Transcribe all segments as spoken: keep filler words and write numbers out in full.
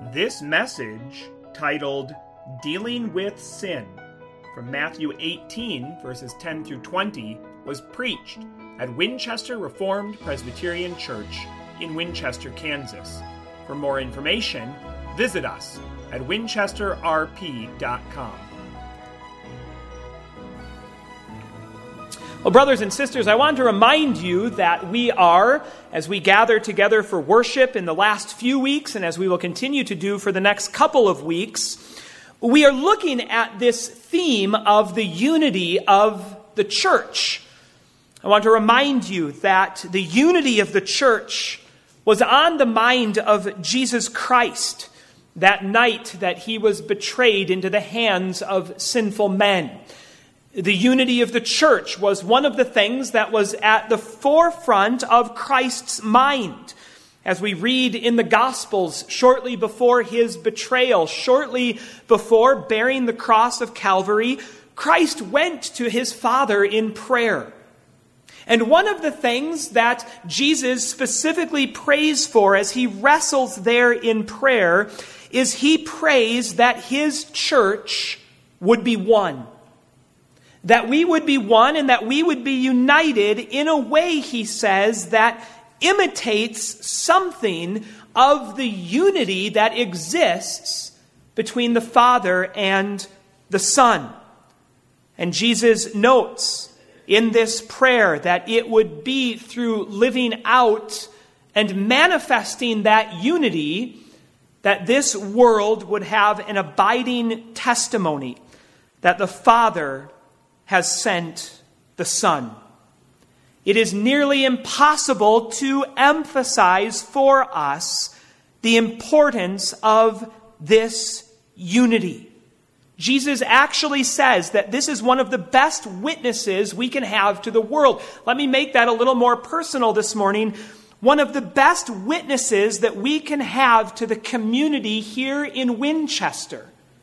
This message, titled Dealing with Sin, from Matthew eighteen, verses ten through twenty, was preached at Winchester Reformed Presbyterian Church in Winchester, Kansas. For more information, visit us at winchester r p dot com. Well, brothers and sisters, I want to remind you that we are, as we gather together for worship in the last few weeks, and as we will continue to do for the next couple of weeks, we are looking at this theme of the unity of the church. I want to remind you that the unity of the church was on the mind of Jesus Christ that night that he was betrayed into the hands of sinful men. The unity of the church was one of the things that was at the forefront of Christ's mind. As we read in the Gospels, shortly before his betrayal, shortly before bearing the cross of Calvary, Christ went to his Father in prayer. And one of the things that Jesus specifically prays for as he wrestles there in prayer is he prays that his church would be one. That we would be one and that we would be united in a way, he says, that imitates something of the unity that exists between the Father and the Son. And Jesus notes in this prayer that it would be through living out and manifesting that unity that this world would have an abiding testimony that the Father has sent the Son. It is nearly impossible to emphasize for us the importance of this unity. Jesus actually says that this is one of the best witnesses we can have to the world. Let me make that a little more personal this morning. One of the best witnesses that we can have to the community here in Winchester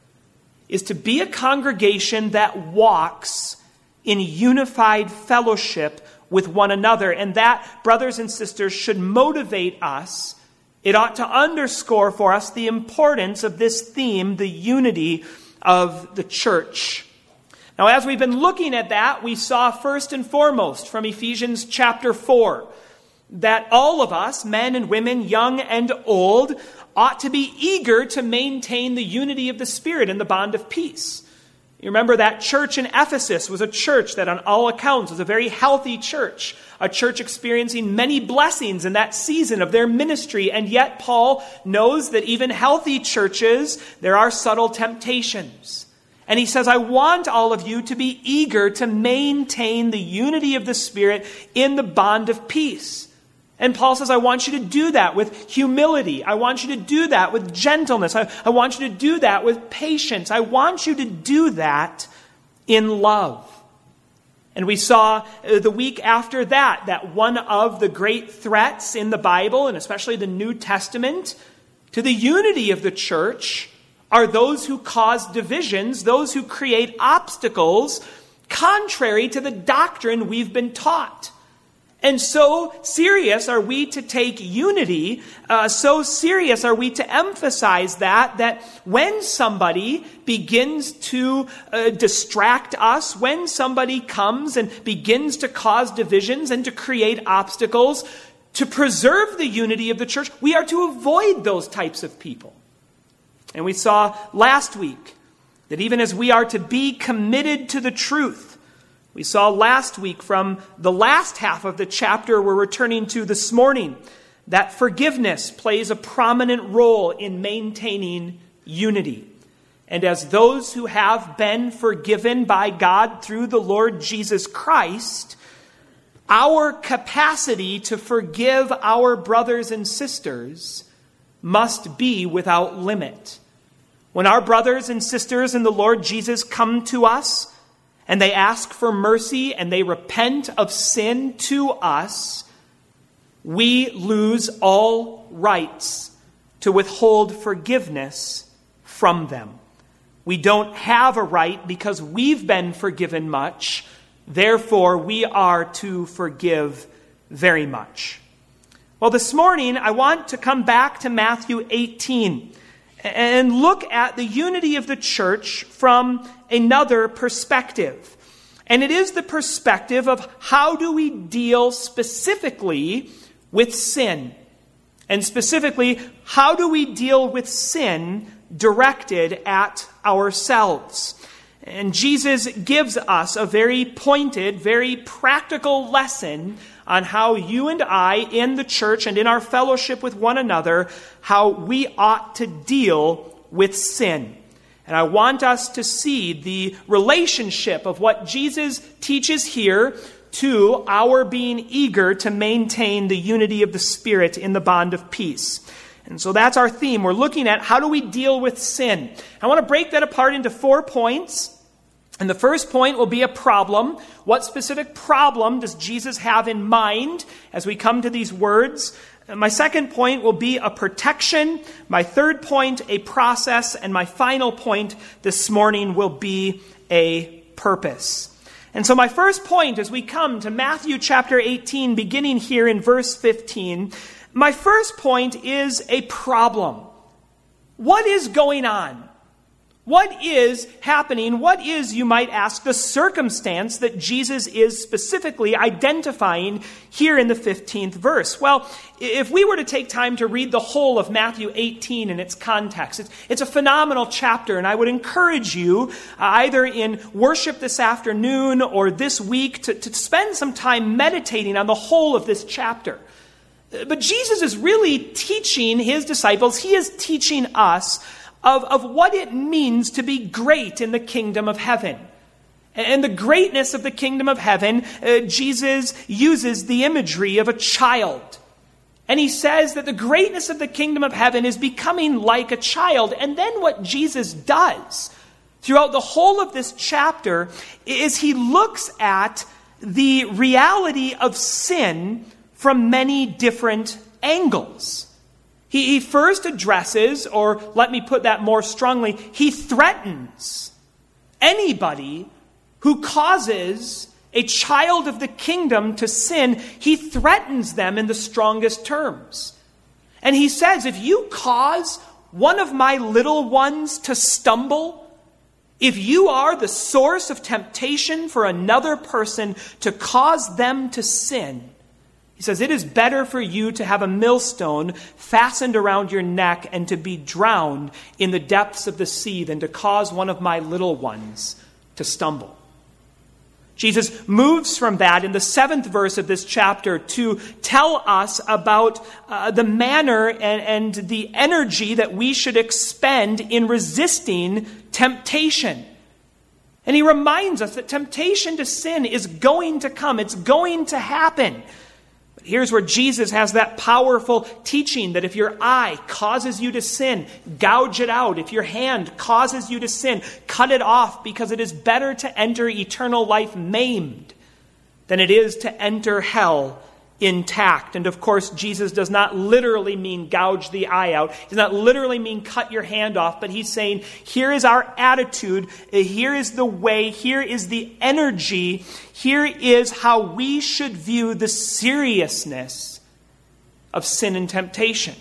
is to be a congregation that walks in unified fellowship with one another. And that, brothers and sisters, should motivate us. It ought to underscore for us the importance of this theme, the unity of the church. Now, as we've been looking at that, we saw first and foremost from Ephesians chapter four that all of us, men and women, young and old, ought to be eager to maintain the unity of the Spirit and the bond of peace. You remember that church in Ephesus was a church that on all accounts was a very healthy church, a church experiencing many blessings in that season of their ministry. And yet Paul knows that even healthy churches, there are subtle temptations. And he says, I want all of you to be eager to maintain the unity of the Spirit in the bond of peace. And Paul says, I want you to do that with humility. I want you to do that with gentleness. I, I want you to do that with patience. I want you to do that in love. And we saw uh, the week after that, that one of the great threats in the Bible, and especially the New Testament, to the unity of the church are those who cause divisions, those who create obstacles contrary to the doctrine we've been taught. And so serious are we to take unity, uh, so serious are we to emphasize that, that when somebody begins to uh, distract us, when somebody comes and begins to cause divisions and to create obstacles, to preserve the unity of the church, we are to avoid those types of people. And we saw last week that even as we are to be committed to the truth, we saw last week from the last half of the chapter we're returning to this morning that forgiveness plays a prominent role in maintaining unity. And as those who have been forgiven by God through the Lord Jesus Christ, our capacity to forgive our brothers and sisters must be without limit. When our brothers and sisters in the Lord Jesus come to us, and they ask for mercy and they repent of sin to us, we lose all rights to withhold forgiveness from them. We don't have a right because we've been forgiven much. Therefore, we are to forgive very much. Well, this morning, I want to come back to Matthew eighteen. and look at the unity of the church from another perspective. And it is the perspective of how do we deal specifically with sin? And specifically, how do we deal with sin directed at ourselves? And Jesus gives us a very pointed, very practical lesson on how you and I in the church and in our fellowship with one another, how we ought to deal with sin. And I want us to see the relationship of what Jesus teaches here to our being eager to maintain the unity of the Spirit in the bond of peace. And so that's our theme. We're looking at how do we deal with sin. I want to break that apart into four points. And the first point will be a problem. What specific problem does Jesus have in mind as we come to these words? My second point will be a protection. My third point, a process. And my final point this morning will be a purpose. And so my first point as we come to Matthew chapter eighteen, beginning here in verse fifteen, my first point is a problem. What is going on? What is happening? What is, you might ask, the circumstance that Jesus is specifically identifying here in the fifteenth verse? Well, if we were to take time to read the whole of Matthew eighteen in its context, it's, it's a phenomenal chapter, and I would encourage you, uh, either in worship this afternoon or this week, to, to spend some time meditating on the whole of this chapter. But Jesus is really teaching his disciples, he is teaching us Of, of what it means to be great in the kingdom of heaven. And the greatness of the kingdom of heaven, uh, Jesus uses the imagery of a child. And he says that the greatness of the kingdom of heaven is becoming like a child. And then what Jesus does throughout the whole of this chapter is he looks at the reality of sin from many different angles. He first addresses, or let me put that more strongly, he threatens anybody who causes a child of the kingdom to sin. He threatens them in the strongest terms. And he says, if you cause one of my little ones to stumble, if you are the source of temptation for another person to cause them to sin, he says, it is better for you to have a millstone fastened around your neck and to be drowned in the depths of the sea than to cause one of my little ones to stumble. Jesus moves from that in the seventh verse of this chapter to tell us about uh, the manner and, and the energy that we should expend in resisting temptation. And he reminds us that temptation to sin is going to come. It's going to happen. Here's where Jesus has that powerful teaching that if your eye causes you to sin, gouge it out. If your hand causes you to sin, cut it off, because it is better to enter eternal life maimed than it is to enter hell intact. And of course, Jesus does not literally mean gouge the eye out. He does not literally mean cut your hand off, but he's saying, here is our attitude, here is the way, here is the energy, here is how we should view the seriousness of sin and temptation.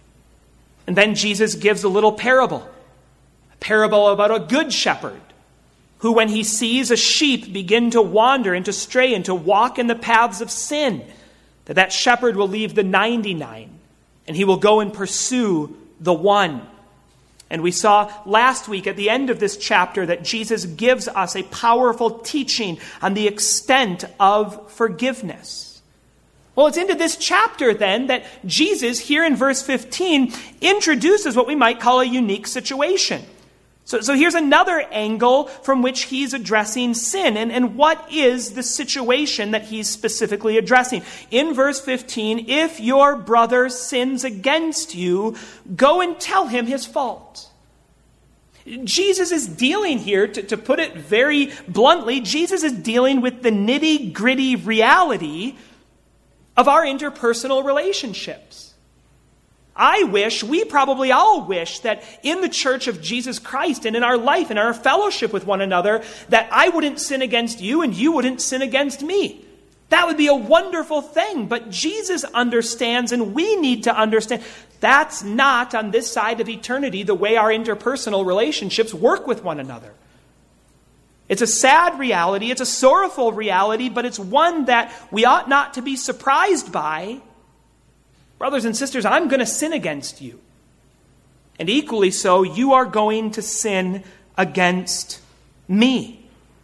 And then Jesus gives a little parable, a parable about a good shepherd, who when he sees a sheep begin to wander and to stray and to walk in the paths of sin, that that shepherd will leave the ninety-nine and he will go and pursue the one. And we saw last week at the end of this chapter that Jesus gives us a powerful teaching on the extent of forgiveness. Well, it's into this chapter then that Jesus, here in verse fifteen, introduces what we might call a unique situation. So, so here's another angle from which he's addressing sin. And, and what is the situation that he's specifically addressing? In verse fifteen, if your brother sins against you, go and tell him his fault. Jesus is dealing here, to, to put it very bluntly, Jesus is dealing with the nitty-gritty reality of our interpersonal relationships. I wish, we probably all wish, that in the church of Jesus Christ and in our life and our fellowship with one another, that I wouldn't sin against you and you wouldn't sin against me. That would be a wonderful thing. But Jesus understands, and we need to understand, That's not, on this side of eternity, the way our interpersonal relationships work with one another. It's a sad reality, it's a sorrowful reality, but it's one that we ought not to be surprised by. Brothers and sisters, I'm going to sin against you. And equally so, you are going to sin against me.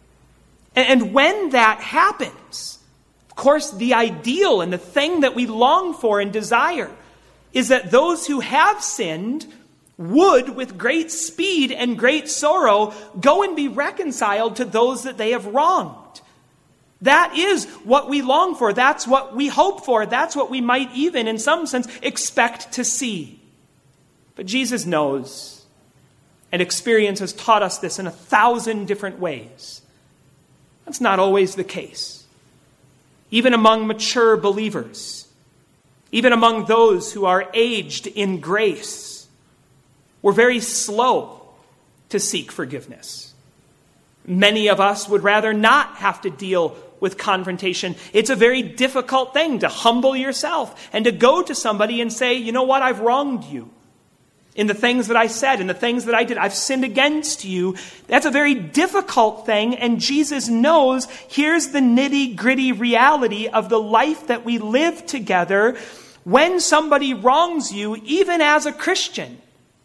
And when that happens, of course, the ideal and the thing that we long for and desire is that those who have sinned would, with great speed and great sorrow, go and be reconciled to those that they have wronged. That is what we long for. That's what we hope for. That's what we might even, in some sense, expect to see. But Jesus knows, and experience has taught us this in a thousand different ways. That's not always the case. Even among mature believers, even among those who are aged in grace, we're very slow to seek forgiveness. Many of us would rather not have to deal with confrontation. It's a very difficult thing to humble yourself and to go to somebody and say, you know what, I've wronged you. In the things that I said, in the things that I did, I've sinned against you. That's a very difficult thing, and Jesus knows here's the nitty-gritty reality of the life that we live together. When somebody wrongs you, even as a Christian,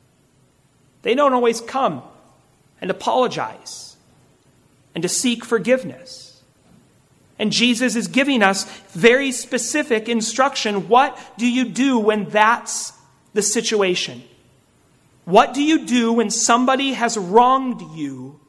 they don't always come and apologize and to seek forgiveness. And Jesus is giving us very specific instruction. What do you do when that's the situation? What do you do when somebody has wronged you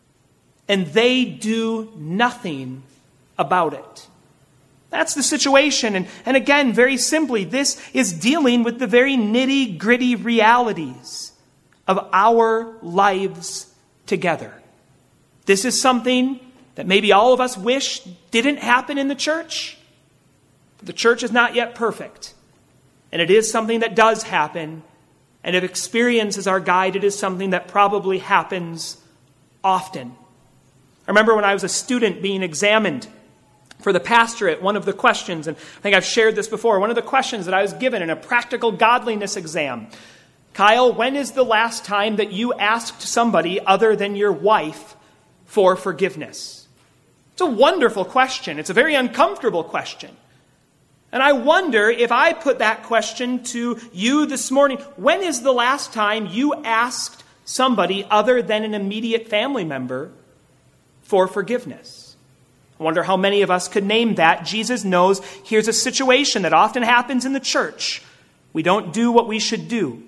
and they do nothing about it? That's the situation. And, and again, very simply, this is dealing with the very nitty-gritty realities of our lives together. This is something that maybe all of us wish didn't happen in the church. But the church is not yet perfect. And it is something that does happen. And if experience is our guide, it is something that probably happens often. I remember when I was a student being examined for the pastorate, one of the questions, and I think I've shared this before, one of the questions that I was given in a practical godliness exam, Kyle, when is the last time that you asked somebody other than your wife for forgiveness? It's a wonderful question. It's a very uncomfortable question. And I wonder if I put that question to you this morning, when is the last time you asked somebody other than an immediate family member for forgiveness? I wonder how many of us could name that. Jesus knows here's a situation that often happens in the church. We don't do what we should do.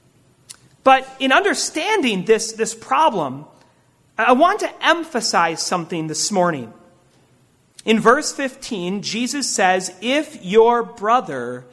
But in understanding this, this problem, I want to emphasize something this morning. In verse fifteen, Jesus says, if your brother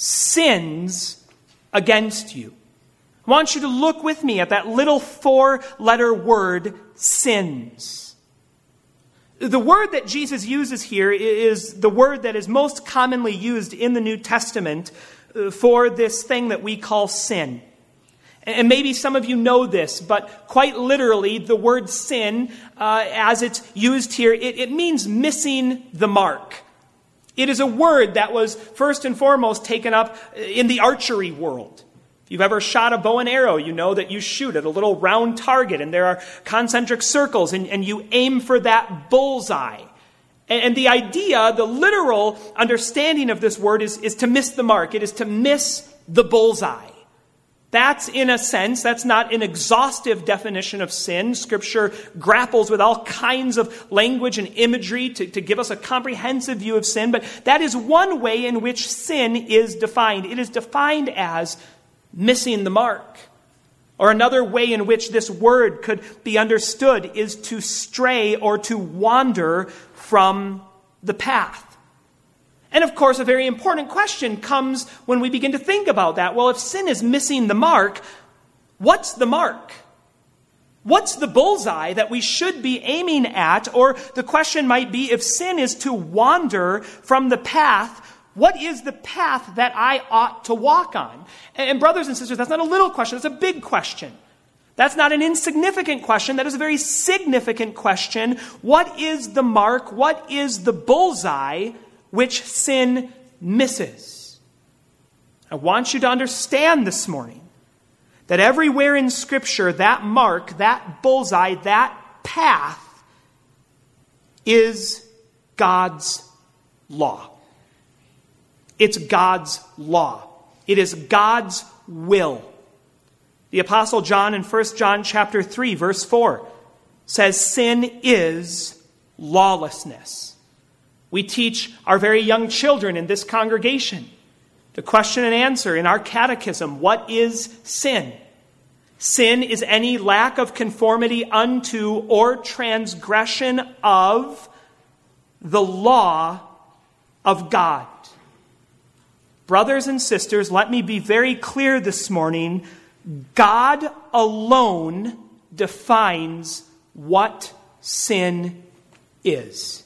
sins against you. I want you to look with me at that little four-letter word, sins. The word that Jesus uses here is the word that is most commonly used in the New Testament for this thing that we call sin. And maybe some of you know this, but quite literally, the word sin, uh, as it's used here, it, it means missing the mark. It is a word that was first and foremost taken up in the archery world. If you've ever shot a bow and arrow, you know that you shoot at a little round target, and there are concentric circles, and, and you aim for that bullseye. And, and the idea, the literal understanding of this word is, is to miss the mark. It is to miss the bullseye. That's, in a sense, that's not an exhaustive definition of sin. Scripture grapples with all kinds of language and imagery to, to give us a comprehensive view of sin, but that is one way in which sin is defined. It is defined as missing the mark. Or another way in which this word could be understood is to stray or to wander from the path. And of course, a very important question comes when we begin to think about that. Well, if sin is missing the mark, what's the mark? What's the bullseye that we should be aiming at? Or the question might be, if sin is to wander from the path, what is the path that I ought to walk on? And brothers and sisters, that's not a little question, that's a big question. That's not an insignificant question, that is a very significant question. What is the mark? What is the bullseye which sin misses? I want you to understand this morning that everywhere in Scripture, that mark, that bullseye, that path is God's law. It's God's law. It is God's will. The Apostle John in First John chapter three, verse four, says sin is lawlessness. We teach our very young children in this congregation the question and answer in our catechism, what is sin? Sin is any lack of conformity unto or transgression of the law of God. Brothers and sisters, let me be very clear this morning. God alone defines what sin is.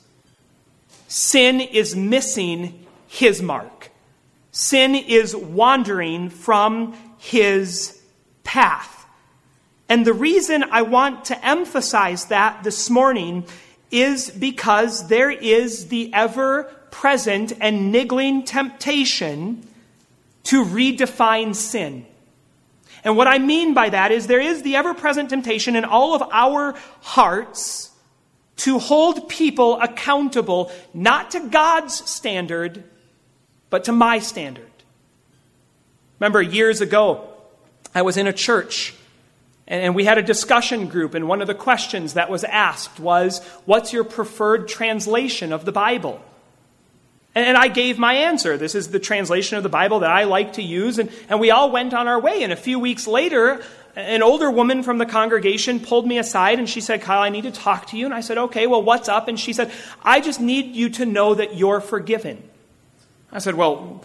Sin is missing his mark. Sin is wandering from his path. And the reason I want to emphasize that this morning is because there is the ever-present and niggling temptation to redefine sin. And what I mean by that is there is the ever-present temptation in all of our hearts to hold people accountable, not to God's standard, but to my standard. Remember, years ago, I was in a church, and we had a discussion group, and one of the questions that was asked was, what's your preferred translation of the Bible? And I gave my answer. This is the translation of the Bible that I like to use, and, and we all went on our way. And a few weeks later, an older woman from the congregation pulled me aside, and she said, Kyle, I need to talk to you. And I said, okay, well, what's up? And she said, I just need you to know that you're forgiven. I said, well,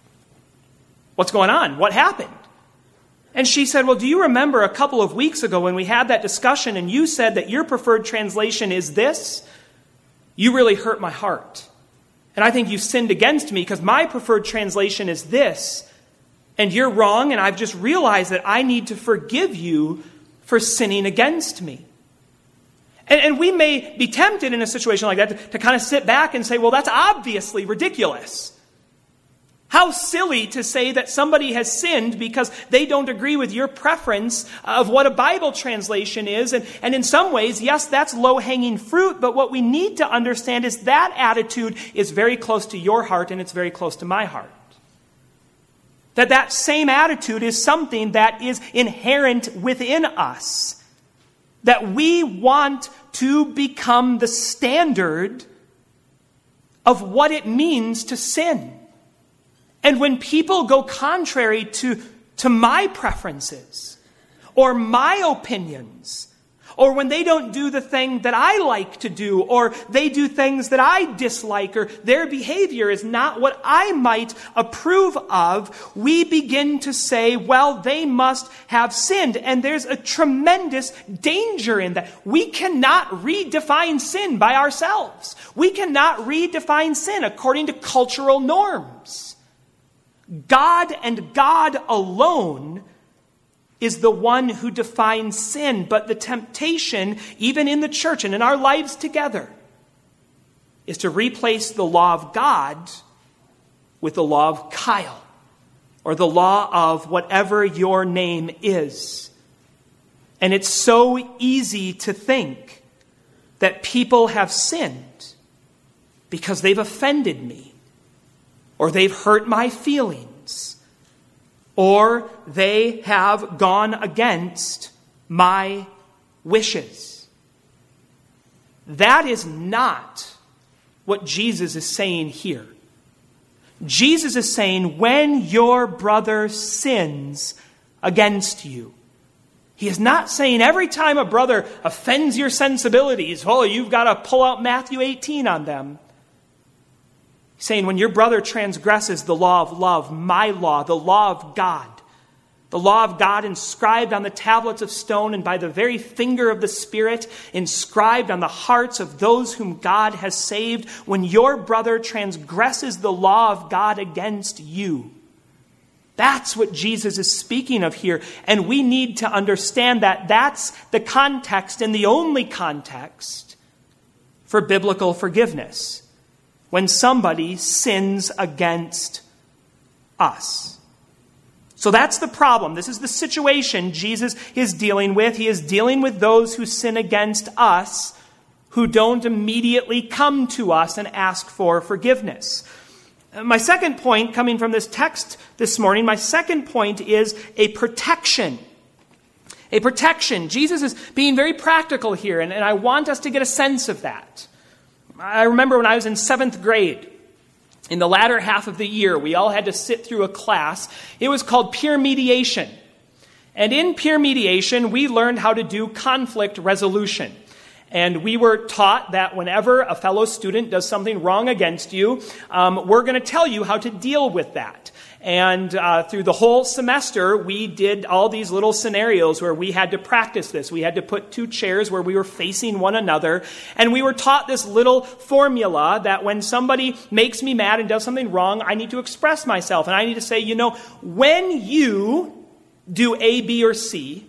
what's going on? What happened? And she said, well, do you remember a couple of weeks ago when we had that discussion and you said that your preferred translation is this? You really hurt my heart. And I think you sinned against me because my preferred translation is this. And you're wrong, and I've just realized that I need to forgive you for sinning against me. And, and we may be tempted in a situation like that to, to kind of sit back and say, well, that's obviously ridiculous. How silly to say that somebody has sinned because they don't agree with your preference of what a Bible translation is. And, and in some ways, yes, that's low-hanging fruit, but what we need to understand is that attitude is very close to your heart and it's very close to my heart. That that same attitude is something that is inherent within us. That we want to become the standard of what it means to sin. And when people go contrary to, to my preferences or my opinions, or when they don't do the thing that I like to do, or they do things that I dislike, or their behavior is not what I might approve of, we begin to say, well, they must have sinned. And there's a tremendous danger in that. We cannot redefine sin by ourselves. We cannot redefine sin according to cultural norms. God and God alone is the one who defines sin. But the temptation, even in the church and in our lives together, is to replace the law of God with the law of Kyle, or the law of whatever your name is. And it's so easy to think that people have sinned because they've offended me, or they've hurt my feelings, or they have gone against my wishes. That is not what Jesus is saying here. Jesus is saying, when your brother sins against you, he is not saying every time a brother offends your sensibilities, oh, you've got to pull out Matthew eighteen on them. He's saying when your brother transgresses the law of love, my law, the law of God, the law of God inscribed on the tablets of stone and by the very finger of the Spirit, inscribed on the hearts of those whom God has saved, when your brother transgresses the law of God against you, that's what Jesus is speaking of here. And we need to understand that that's the context and the only context for biblical forgiveness. When somebody sins against us. So that's the problem. This is the situation Jesus is dealing with. He is dealing with those who sin against us, who don't immediately come to us and ask for forgiveness. My second point, coming from this text this morning, my second point is a protection. A protection. Jesus is being very practical here, and, and I want us to get a sense of that. I remember when I was in seventh grade, in the latter half of the year, we all had to sit through a class. It was called peer mediation. And in peer mediation, we learned how to do conflict resolution. And we were taught that whenever a fellow student does something wrong against you, um, we're going to tell you how to deal with that. And uh, through the whole semester, we did all these little scenarios where we had to practice this. We had to put two chairs where we were facing one another. And we were taught this little formula that when somebody makes me mad and does something wrong, I need to express myself. And I need to say, you know, when you do A, B, or C,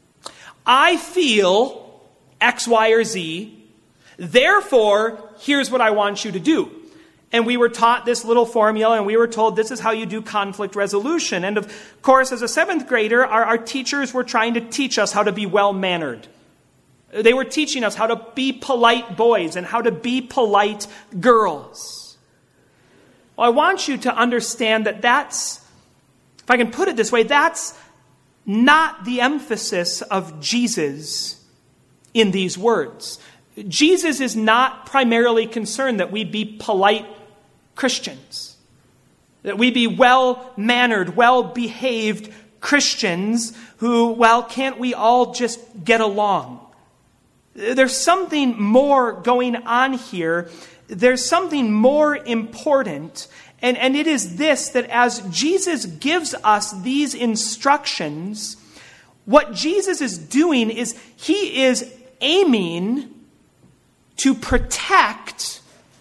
I feel X, Y, or Z. Therefore, here's what I want you to do. And we were taught this little formula, and we were told this is how you do conflict resolution. And of course, as a seventh grader, our, our teachers were trying to teach us how to be well-mannered. They were teaching us how to be polite boys and how to be polite girls. Well, I want you to understand that that's, if I can put it this way, that's not the emphasis of Jesus in these words. Jesus is not primarily concerned that we be polite Christians, that we be well-mannered, well-behaved Christians who, well, can't we all just get along? There's something more going on here. There's something more important, and, and it is this, that as Jesus gives us these instructions, what Jesus is doing is he is aiming to protect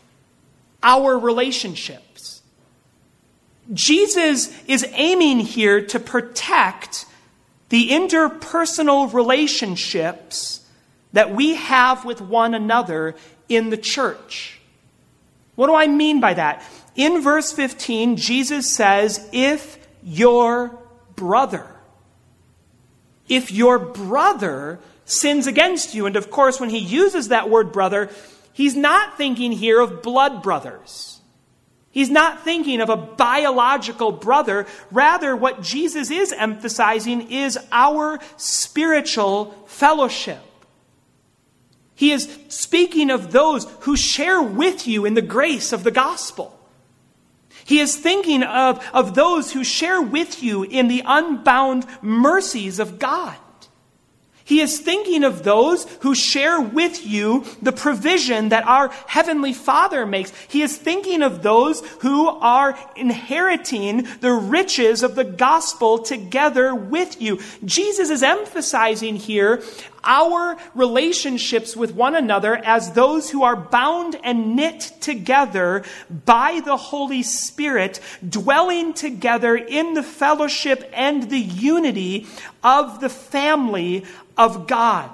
our relationships. Jesus is aiming here to protect the interpersonal relationships that we have with one another in the church. What do I mean by that? In verse fifteen, Jesus says, if your brother, if your brother sins against you. And of course, when he uses that word brother, he's not thinking here of blood brothers. He's not thinking of a biological brother. Rather, what Jesus is emphasizing is our spiritual fellowship. He is speaking of those who share with you in the grace of the gospel. He is thinking of, of those who share with you in the unbound mercies of God. He is thinking of those who share with you the provision that our Heavenly Father makes. He is thinking of those who are inheriting the riches of the gospel together with you. Jesus is emphasizing here our relationships with one another as those who are bound and knit together by the Holy Spirit, dwelling together in the fellowship and the unity of the family of God.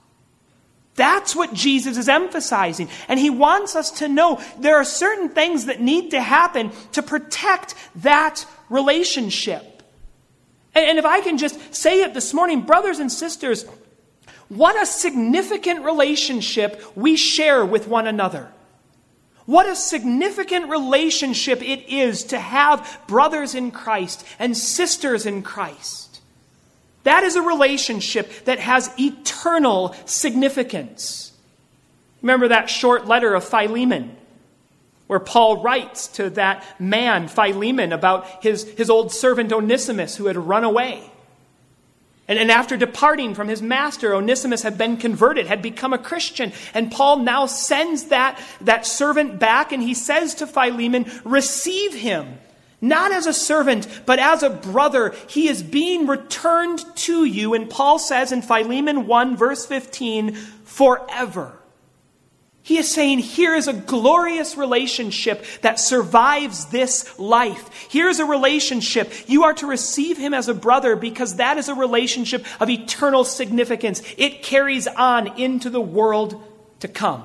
That's what Jesus is emphasizing. And he wants us to know there are certain things that need to happen to protect that relationship. And, and if I can just say it this morning, brothers and sisters, what a significant relationship we share with one another. What a significant relationship it is to have brothers in Christ and sisters in Christ. That is a relationship that has eternal significance. Remember that short letter of Philemon, where Paul writes to that man, Philemon, about his, his old servant Onesimus who had run away. And, and after departing from his master, Onesimus had been converted, had become a Christian. And Paul now sends that, that servant back, and he says to Philemon, receive him. Not as a servant, but as a brother. He is being returned to you. And Paul says in Philemon one, verse fifteen, forever. He is saying, here is a glorious relationship that survives this life. Here's a relationship. You are to receive him as a brother because that is a relationship of eternal significance. It carries on into the world to come.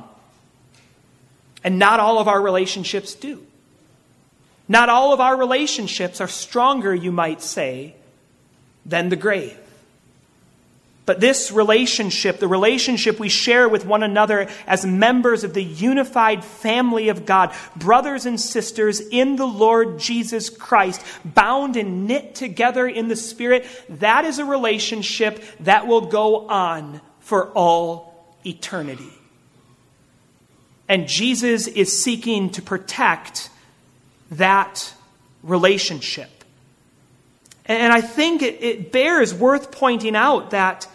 And not all of our relationships do. Not all of our relationships are stronger, you might say, than the grave. But this relationship, the relationship we share with one another as members of the unified family of God, brothers and sisters in the Lord Jesus Christ, bound and knit together in the Spirit, that is a relationship that will go on for all eternity. And Jesus is seeking to protect that relationship. And I think it, it bears worth pointing out that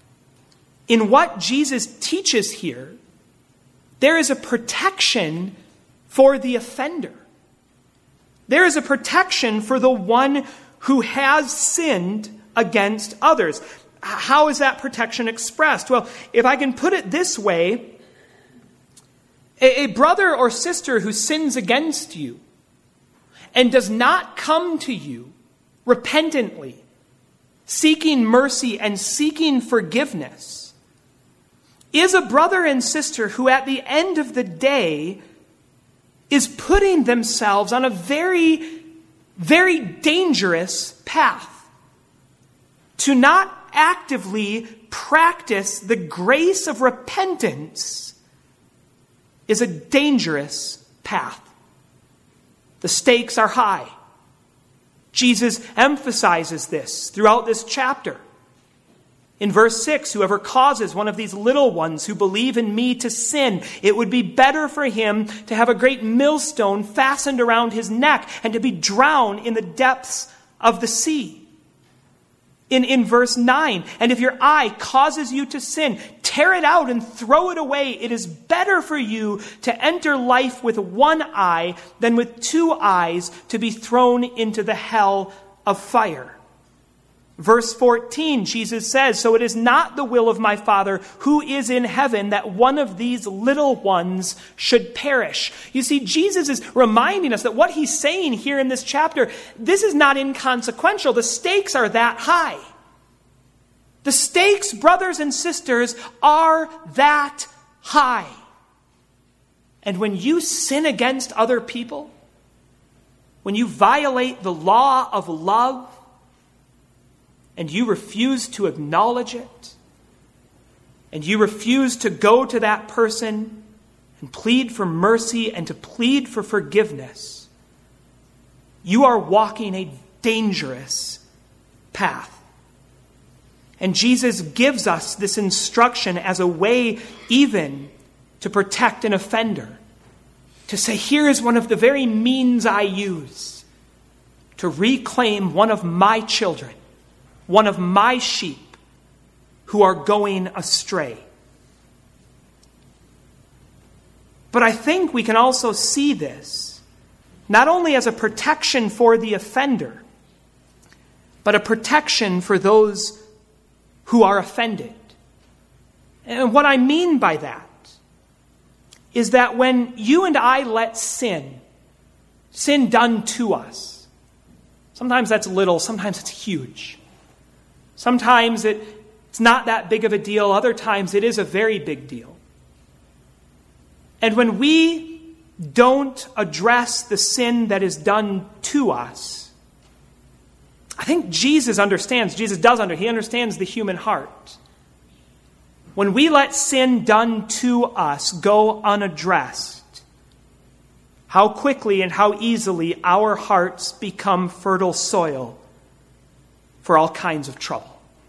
in what Jesus teaches here, there is a protection for the offender. There is a protection for the one who has sinned against others. How is that protection expressed? Well, if I can put it this way, a, a brother or sister who sins against you and does not come to you repentantly, seeking mercy and seeking forgiveness, is a brother and sister who at the end of the day is putting themselves on a very, very dangerous path. To not actively practice the grace of repentance is a dangerous path. The stakes are high. Jesus emphasizes this throughout this chapter. In verse six, whoever causes one of these little ones who believe in me to sin, it would be better for him to have a great millstone fastened around his neck and to be drowned in the depths of the sea. In, in verse nine, and if your eye causes you to sin, tear it out and throw it away. It is better for you to enter life with one eye than with two eyes to be thrown into the hell of fire. Verse fourteen, Jesus says, so it is not the will of my Father who is in heaven that one of these little ones should perish. You see, Jesus is reminding us that what he's saying here in this chapter, this is not inconsequential. The stakes are that high. The stakes, brothers and sisters, are that high. And when you sin against other people, when you violate the law of love, and you refuse to acknowledge it, and you refuse to go to that person and plead for mercy and to plead for forgiveness, you are walking a dangerous path. And Jesus gives us this instruction as a way even to protect an offender. To say, here is one of the very means I use to reclaim one of my children, one of my sheep who are going astray. But I think we can also see this not only as a protection for the offender, but a protection for those who are offended. And what I mean by that is that when you and I let sin, sin done to us, sometimes that's little, sometimes it's huge. Sometimes it, it's not that big of a deal. Other times it is a very big deal. And when we don't address the sin that is done to us, I think Jesus understands, Jesus does under, he understands the human heart. When we let sin done to us go unaddressed, how quickly and how easily our hearts become fertile soil for all kinds of trouble.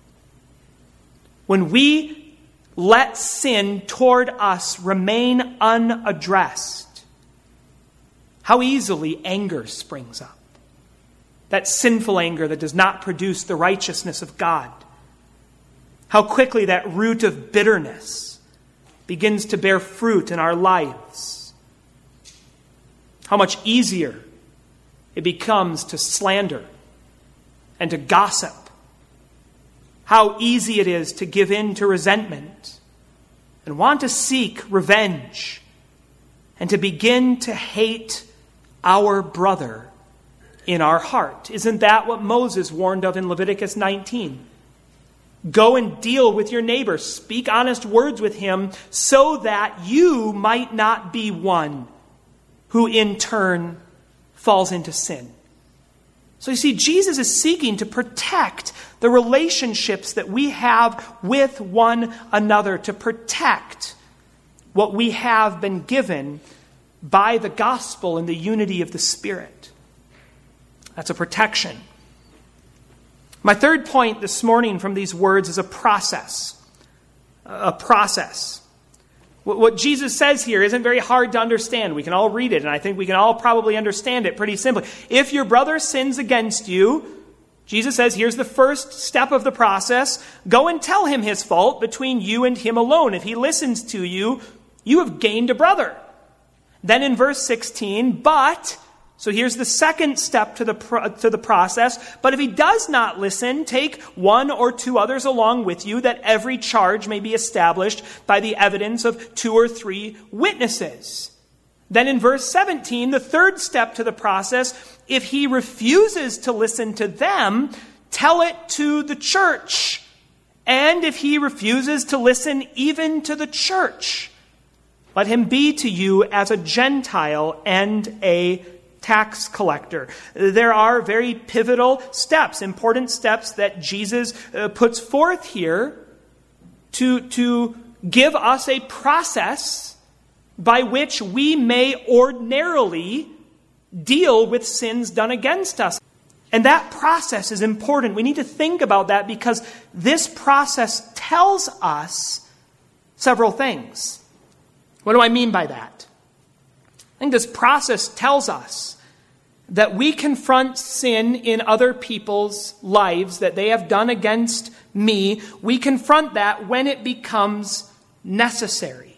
When we let sin toward us remain unaddressed, how easily anger springs up. That sinful anger that does not produce the righteousness of God. How quickly that root of bitterness begins to bear fruit in our lives. How much easier it becomes to slander and to gossip. How easy it is to give in to resentment and want to seek revenge and to begin to hate our brother in our heart. Isn't that what Moses warned of in Leviticus nineteen? Go and deal with your neighbor. Speak honest words with him so that you might not be one who in turn falls into sin. So you see, Jesus is seeking to protect the relationships that we have with one another, to protect what we have been given by the gospel and the unity of the Spirit. That's a protection. My third point this morning from these words is a process. A process. What Jesus says here isn't very hard to understand. We can all read it, and I think we can all probably understand it pretty simply. If your brother sins against you, Jesus says, here's the first step of the process. Go and tell him his fault between you and him alone. If he listens to you, you have gained a brother. Then in verse sixteen, but, so here's the second step to the pro- to the process, but if he does not listen, take one or two others along with you, that every charge may be established by the evidence of two or three witnesses. Then in verse seventeen, the third step to the process, if he refuses to listen to them, tell it to the church. And if he refuses to listen even to the church, let him be to you as a Gentile and a tax collector. There are very pivotal steps, important steps that Jesus uh, puts forth here to, to give us a process by which we may ordinarily deal with sins done against us. And that process is important. We need to think about that because this process tells us several things. What do I mean by that? I think this process tells us that we confront sin in other people's lives that they have done against me. We confront that when it becomes necessary.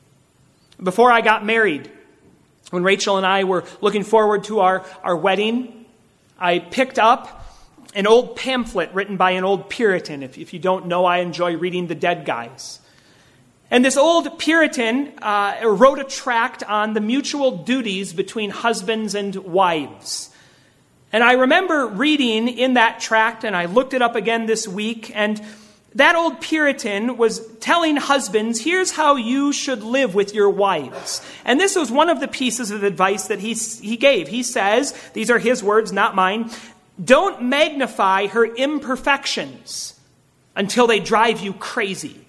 Before I got married, when Rachel and I were looking forward to our, our wedding, I picked up an old pamphlet written by an old Puritan. If, if you don't know, I enjoy reading the dead guys. And this old Puritan uh, wrote a tract on the mutual duties between husbands and wives. And I remember reading in that tract, and I looked it up again this week, and that old Puritan was telling husbands, here's how you should live with your wives. And this was one of the pieces of advice that he, he gave. He says, these are his words, not mine, don't magnify her imperfections until they drive you crazy.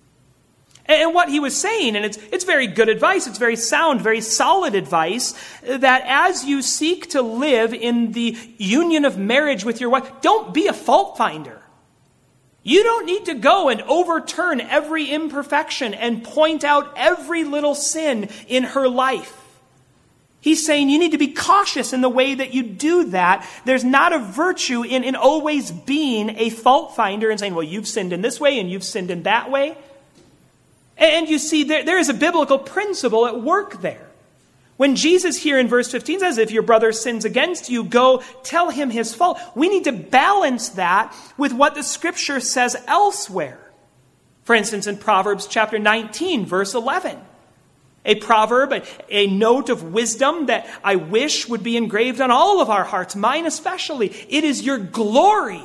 And what he was saying, and it's it's very good advice, it's very sound, very solid advice, that as you seek to live in the union of marriage with your wife, don't be a fault finder. You don't need to go and overturn every imperfection and point out every little sin in her life. He's saying you need to be cautious in the way that you do that. There's not a virtue in, in always being a fault finder and saying, well, you've sinned in this way and you've sinned in that way. And you see, there, there is a biblical principle at work there. When Jesus here in verse fifteen says, if your brother sins against you, go tell him his fault. We need to balance that with what the Scripture says elsewhere. For instance, in Proverbs chapter nineteen, verse eleven. A proverb, a, a note of wisdom that I wish would be engraved on all of our hearts, mine especially. It is your glory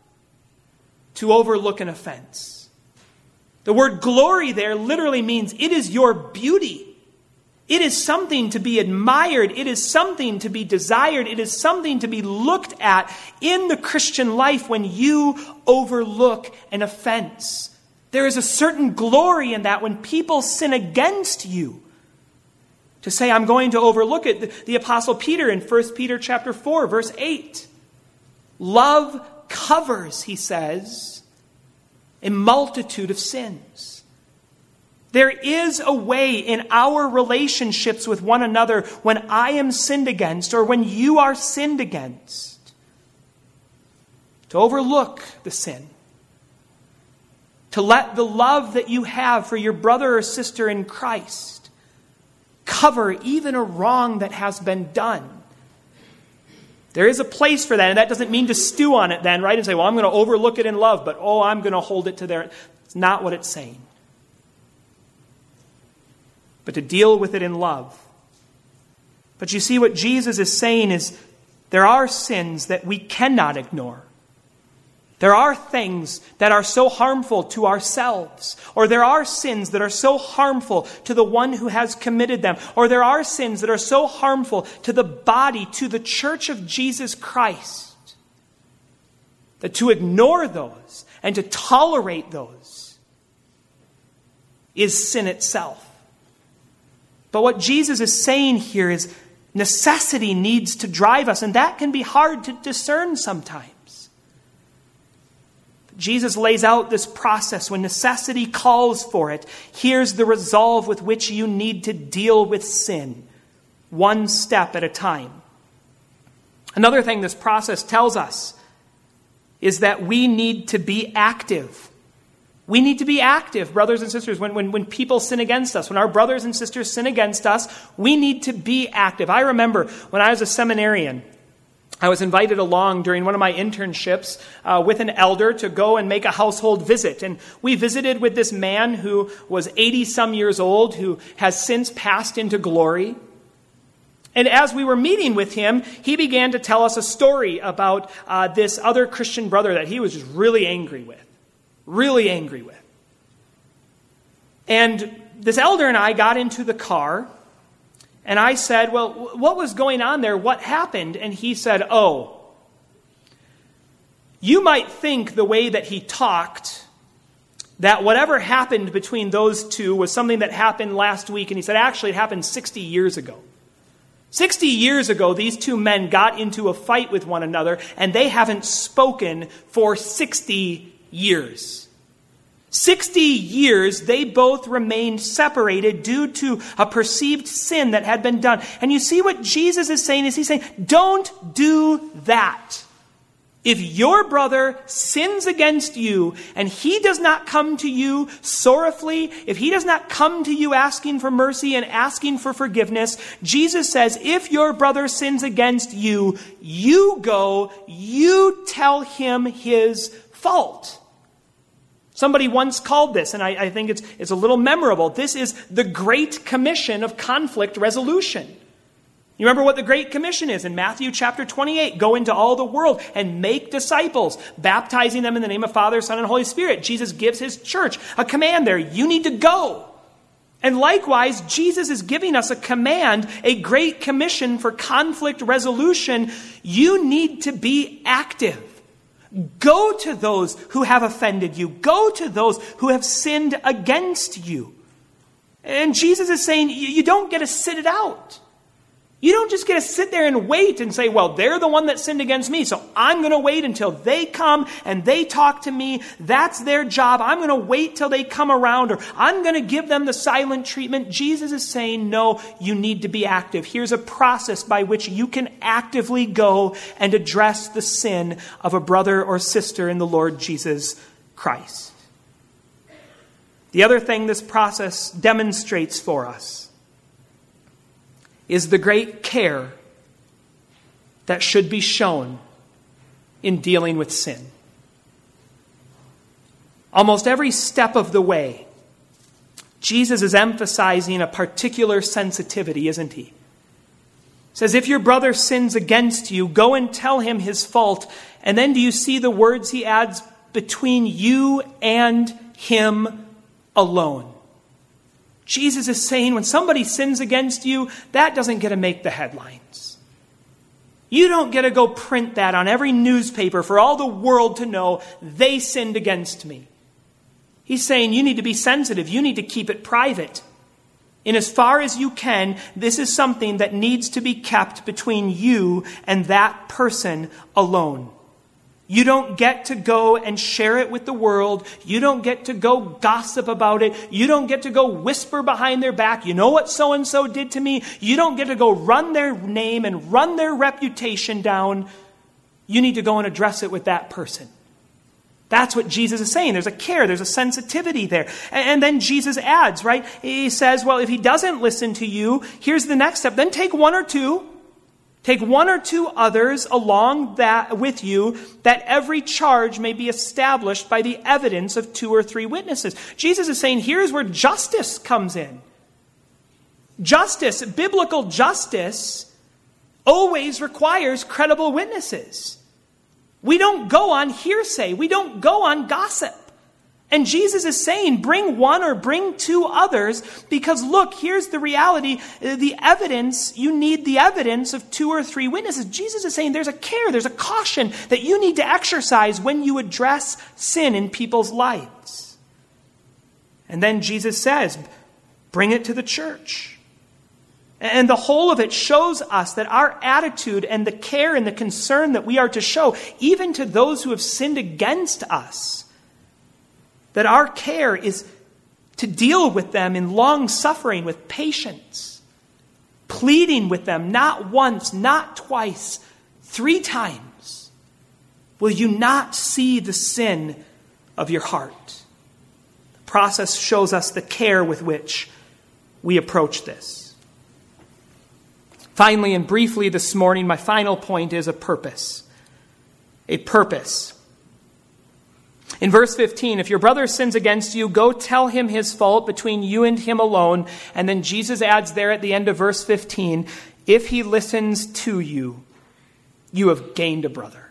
to overlook an offense. The word glory there literally means it is your beauty. It is something to be admired. It is something to be desired. It is something to be looked at in the Christian life when you overlook an offense. There is a certain glory in that when people sin against you. To say, I'm going to overlook it. The, the Apostle Peter in First Peter chapter four, verse eight. Love covers, he says, a multitude of sins. There is a way in our relationships with one another when I am sinned against or when you are sinned against to overlook the sin. To let the love that you have for your brother or sister in Christ cover even a wrong that has been done. There is a place for that, and that doesn't mean to stew on it then, right? And say, well, I'm going to overlook it in love, but oh, I'm going to hold it to there. It's not what it's saying. But to deal with it in love. But you see, what Jesus is saying is there are sins that we cannot ignore. There are things that are so harmful to ourselves, or there are sins that are so harmful to the one who has committed them, or there are sins that are so harmful to the body, to the church of Jesus Christ, That to ignore those and to tolerate those is sin itself. But what Jesus is saying here is necessity needs to drive us, and that can be hard to discern sometimes. Jesus lays out this process. When necessity calls for it, here's the resolve with which you need to deal with sin, one step at a time. Another thing this process tells us is that we need to be active. We need to be active, brothers and sisters. When, when, when people sin against us, when our brothers and sisters sin against us, we need to be active. I remember when I was a seminarian, I was invited along during one of my internships uh, with an elder to go and make a household visit. And we visited with this man who was eighty-some years old, who has since passed into glory. And as we were meeting with him, he began to tell us a story about uh, this other Christian brother that he was just really angry with. Really angry with. And this elder and I got into the car, and I said, well, what was going on there? What happened? And he said, oh, you might think the way that he talked that whatever happened between those two was something that happened last week. And he said, actually, it happened sixty years ago. sixty years ago, these two men got into a fight with one another, and they haven't spoken for sixty years. sixty years, they both remained separated due to a perceived sin that had been done. And you see what Jesus is saying is he's saying, don't do that. If your brother sins against you and he does not come to you sorrowfully, if he does not come to you asking for mercy and asking for forgiveness, Jesus says, if your brother sins against you, you go, you tell him his fault. Somebody once called this, and I, I think it's, it's a little memorable, this is the Great Commission of conflict resolution. You remember what the Great Commission is in Matthew chapter twenty-eight. Go into all the world and make disciples, baptizing them in the name of Father, Son, and Holy Spirit. Jesus gives his church a command there. You need to go. And likewise, Jesus is giving us a command, a Great Commission for conflict resolution. You need to be active. Go to those who have offended you. Go to those who have sinned against you. And Jesus is saying, you don't get to sit it out. You don't just get to sit there and wait and say, well, they're the one that sinned against me, so I'm going to wait until they come and they talk to me. That's their job. I'm going to wait till they come around, or I'm going to give them the silent treatment. Jesus is saying, no, you need to be active. Here's a process by which you can actively go and address the sin of a brother or sister in the Lord Jesus Christ. The other thing this process demonstrates for us is the great care that should be shown in dealing with sin. Almost every step of the way, Jesus is emphasizing a particular sensitivity, isn't he? He says, if your brother sins against you, go and tell him his fault. And then do you see the words he adds, between you and him alone? Jesus is saying when somebody sins against you, that doesn't get to make the headlines. You don't get to go print that on every newspaper for all the world to know they sinned against me. He's saying you need to be sensitive. You need to keep it private. In as far as you can, this is something that needs to be kept between you and that person alone. You don't get to go and share it with the world. You don't get to go gossip about it. You don't get to go whisper behind their back, you know what so-and-so did to me? You don't get to go run their name and run their reputation down. You need to go and address it with that person. That's what Jesus is saying. There's a care, there's a sensitivity there. And then Jesus adds, right? He says, well, if he doesn't listen to you, here's the next step. Then take one or two. Take one or two others along that with you, that every charge may be established by the evidence of two or three witnesses. Jesus is saying, here's where justice comes in. Justice, biblical justice, always requires credible witnesses. We don't go on hearsay. We don't go on gossip. And Jesus is saying, bring one or bring two others, because look, here's the reality, the evidence, you need the evidence of two or three witnesses. Jesus is saying there's a care, there's a caution that you need to exercise when you address sin in people's lives. And then Jesus says, bring it to the church. And the whole of it shows us that our attitude and the care and the concern that we are to show, even to those who have sinned against us, that our care is to deal with them in long suffering, with patience, pleading with them not once, not twice, three times. Will you not see the sin of your heart? The process shows us the care with which we approach this. Finally and briefly this morning, my final point is a purpose. A purpose. In verse fifteen, if your brother sins against you, go tell him his fault between you and him alone. And then Jesus adds there at the end of verse fifteen, if he listens to you, you have gained a brother.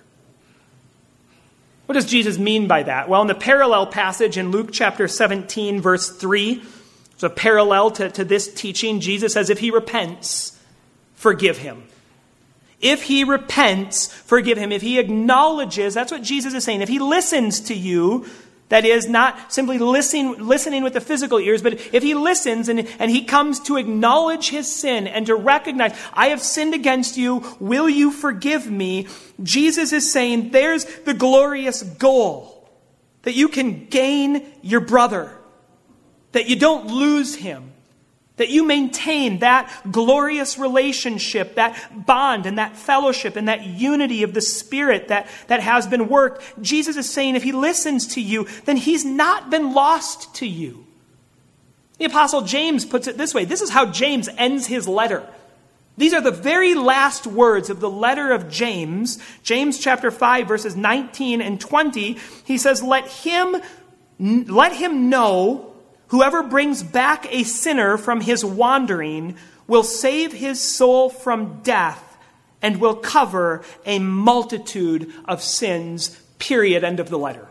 What does Jesus mean by that? Well, in the parallel passage in Luke chapter seventeen, verse three, it's a parallel to, to this teaching. Jesus says, if he repents, forgive him. If he repents, forgive him. If he acknowledges, that's what Jesus is saying. If he listens to you, that is not simply listening, listening with the physical ears, but if he listens and, and he comes to acknowledge his sin and to recognize, I have sinned against you, will you forgive me? Jesus is saying, there's the glorious goal, that you can gain your brother, that you don't lose him, that you maintain that glorious relationship, that bond and that fellowship and that unity of the Spirit that, that has been worked. Jesus is saying if he listens to you, then he's not been lost to you. The Apostle James puts it this way. This is how James ends his letter. These are the very last words of the letter of James. James chapter five, verses nineteen and twenty. He says, let him, let him know, whoever brings back a sinner from his wandering will save his soul from death and will cover a multitude of sins, period, end of the letter.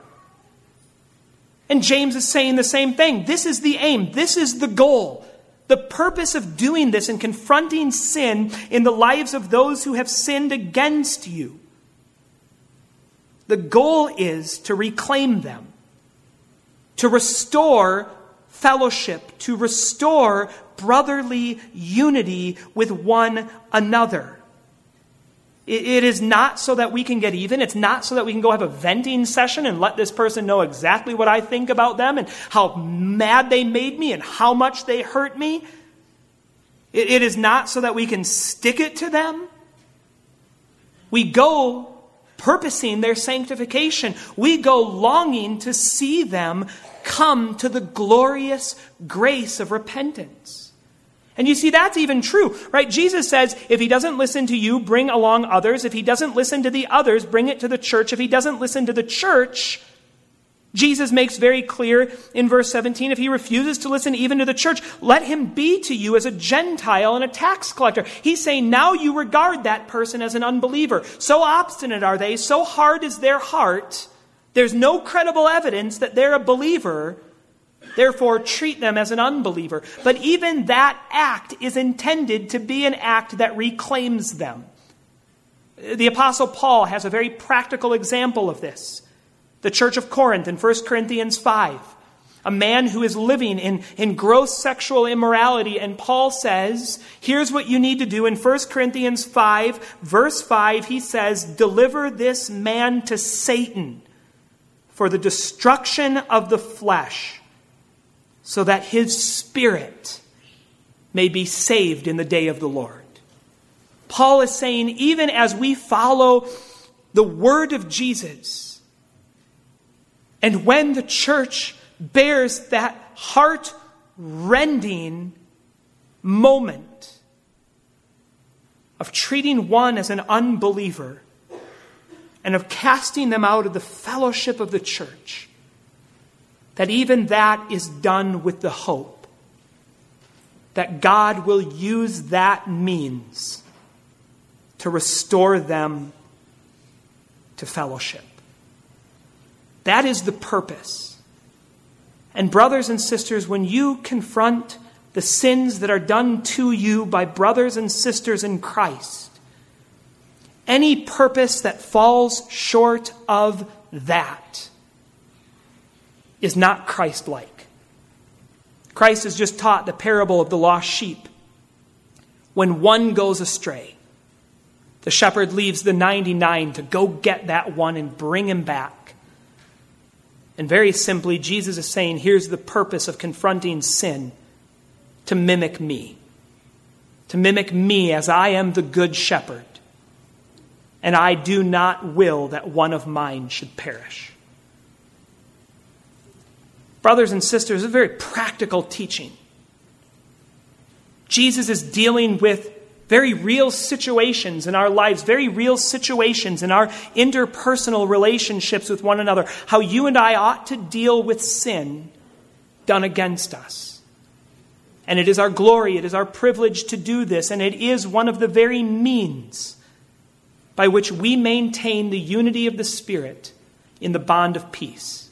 And James is saying the same thing. This is the aim. This is the goal. The purpose of doing this and confronting sin in the lives of those who have sinned against you. The goal is to reclaim them, to restore fellowship, to restore brotherly unity with one another. It, it is not so that we can get even. It's not so that we can go have a venting session and let this person know exactly what I think about them and how mad they made me and how much they hurt me. It, it is not so that we can stick it to them. We go purposing their sanctification. We go longing to see them come to the glorious grace of repentance. And you see, that's even true, right? Jesus says, if he doesn't listen to you, bring along others. If he doesn't listen to the others, bring it to the church. If he doesn't listen to the church, Jesus makes very clear in verse seventeen, if he refuses to listen even to the church, let him be to you as a Gentile and a tax collector. He's saying now you regard that person as an unbeliever. So obstinate are they, so hard is their heart, there's no credible evidence that they're a believer. Therefore, treat them as an unbeliever. But even that act is intended to be an act that reclaims them. The Apostle Paul has a very practical example of this. The church of Corinth in First Corinthians five. A man who is living in, in gross sexual immorality. And Paul says, here's what you need to do. In First Corinthians five, verse five, he says, deliver this man to Satan for the destruction of the flesh, so that his spirit may be saved in the day of the Lord. Paul is saying, even as we follow the word of Jesus, and when the church bears that heart-rending moment of treating one as an unbeliever and of casting them out of the fellowship of the church, that even that is done with the hope that God will use that means to restore them to fellowship. That is the purpose. And brothers and sisters, when you confront the sins that are done to you by brothers and sisters in Christ, any purpose that falls short of that is not Christ-like. Christ has just taught the parable of the lost sheep. When one goes astray, the shepherd leaves the ninety-nine to go get that one and bring him back. And very simply, Jesus is saying, here's the purpose of confronting sin: to mimic me. To mimic me as I am the good shepherd. And I do not will that one of mine should perish. Brothers and sisters, a very practical teaching. Jesus is dealing with very real situations in our lives, very real situations in our interpersonal relationships with one another, how you and I ought to deal with sin done against us. And it is our glory, it is our privilege to do this, and it is one of the very means by which we maintain the unity of the Spirit in the bond of peace.